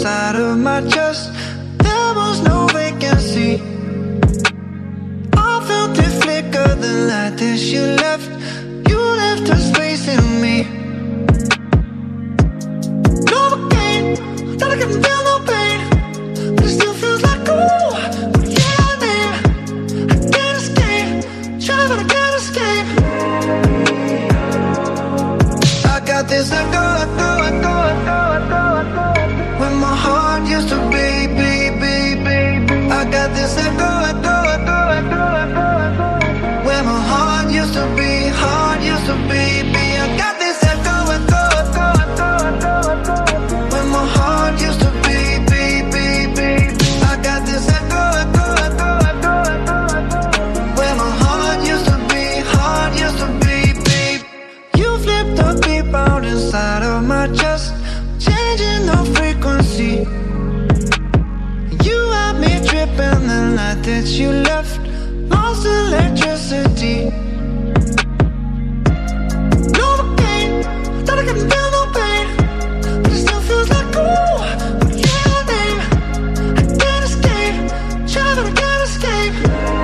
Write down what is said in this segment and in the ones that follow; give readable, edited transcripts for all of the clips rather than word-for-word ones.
inside of my chest. There was no vacancy. I felt it flicker, the light that you left. You left a space in me. Novocaine, thought I couldn't feel no pain, but it still feels like ooh. Yeah, I name, I can't escape. Try but I can't escape. I got this echo, echo, echo, echo, echo, echo. When my heart used to beat, beat, beat, beat. I got this echo, echo, echo, echo, echo, echo. When my heart used to be, heart used to beat, beat. I got this echo, echo, echo, echo, echo, echo. When my heart used to beat, beat, beat, beat. I got this echo, echo, echo, echo, echo, echo. When my heart used to be, heart used to beat, beat. You flipped the beat out inside of my chest, changing the frequency. You had me tripping the night that you left, lost electricity. Novocaine, thought I couldn't feel no pain, but it still feels like ooh. But yeah, I name, I can't escape. Try but I can't escape.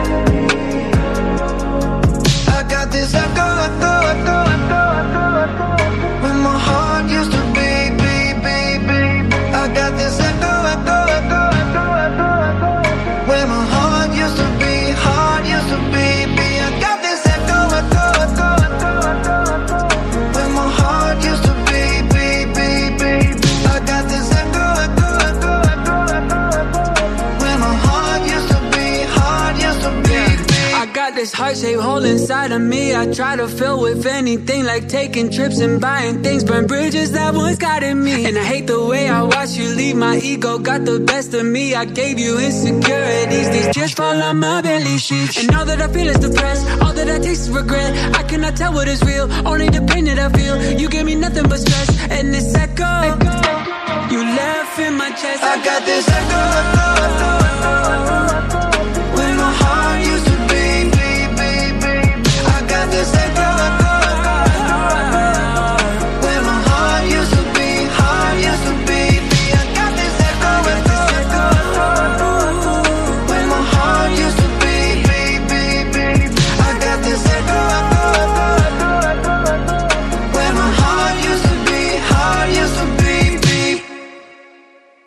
I got this echo, echo, echo, echo, echo, echo. When my heart used to beat, beat, beat, beat. I got this echo, echo, echo, echo, echo, echo. When my heart used to be, heart used to beat, beat. I got this echo, echo, echo, echo, echo, echo. When my heart used to beat, beat, beat, beat. I got this echo, echo, echo, echo, echo, echo. When my heart used to be, heart used to beat, beat. I got this heart-shaped hole inside of me I try to fill with anything, like taking trips and buying things, burn bridges that once got in me. And I hate the way I watch you leave, my ego got the best of me. I gave you insecurities, these tears fall on my belly sheets. And all that I feel is depressed, all that I taste is regret. I cannot tell what is real, only the pain that I feel. You gave me nothing but stress, and this echo, you left in my chest. I got this echo, echo, echo,